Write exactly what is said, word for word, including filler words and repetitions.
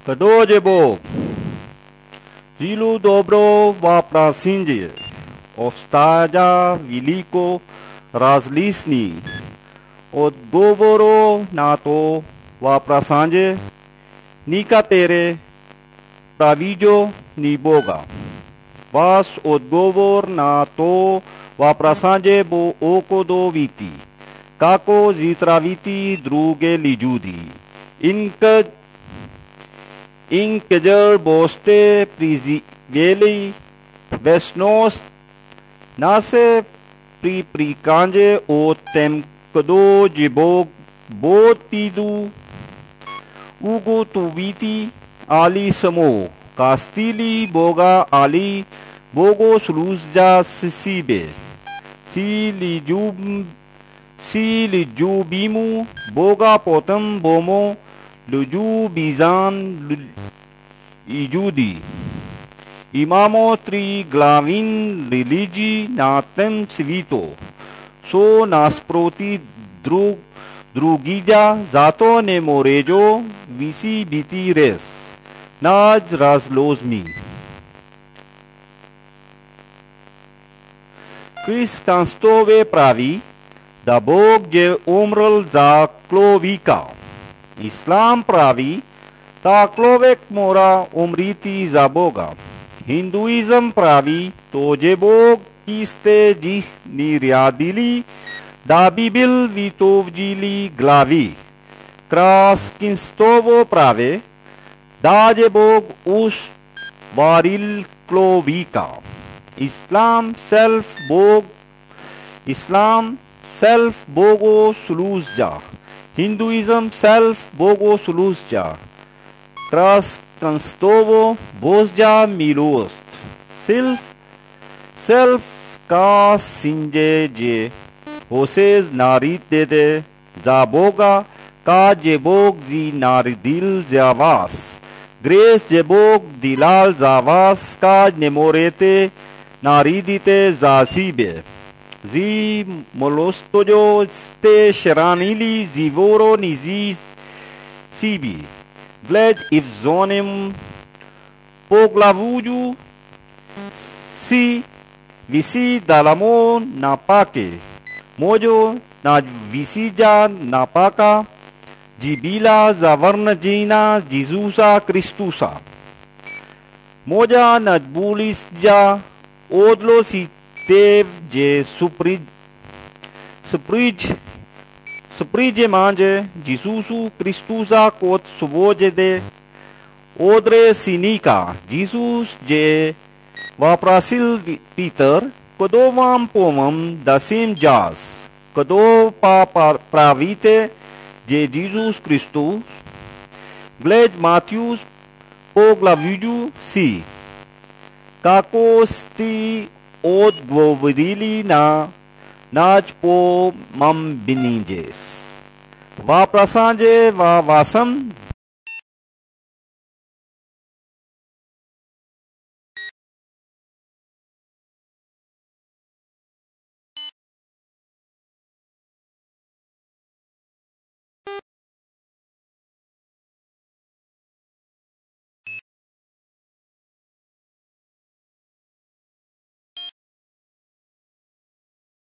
Kdo je Bog? Zilu dobro waprasinje, obstaja veliko različnih odgovorov na to vprašanje. Nekatere pravijo ni Boga. Vaš odgovor na to vprašanje bo ugotoviti, kako zdraviti druge ljudi. In kad In kadar boste preživeli večnost, naše priprikanje o tem, kdo je Bog, bo tidu ugotoviti ali samo kastili Boga ali bogoslužja sebe. Si ljub, si ljubimo Boga, potem bomo ljubizan ljudi. Imamo tri glavne religije na tem svetu. So nasproti drug, drugija, zato ne morejo vsi biti res. Nad razložmi. Krščanstvo pravi, da Bog je umrl za človeka. Islam pravi, da človek mora umriti za Boga. Hinduizem pravi, to je Bog, ki ste jih naredili, da bi bil vitovžili glavi. Krščanstvo pravi, da je Bog ustvaril človeka. Islam self Bog, Islam self bogoslužja. Hinduizem self bogoslužja. Krščanstvo božja milost. Self, self ka sinje je vse naredite za Boga, ka je Bog ji naredil za vas. Greš je Bog delal za vas, ka ne morete narediti za sebe. Zi molostojo ste šranili zivoro nizi sibi. Gled i v zonem poglavuju si visi dalamo napake. Mojo na visija napaka jibila zavarnajina Jezusa Kristusa. Moja nadbulisja odlo si Tev je suprij, suprij, suprij manje Jezusu Kristusa kot svojede odre sinika. Jezus je vaprasil Peter, kdo vam pomem, da sem jaz, kdo pa pravite, je Jezus Kristus. Gled Matijus poglavju si, kako ste odgovorili na nač po mam bininjes. Vprašanje v vašem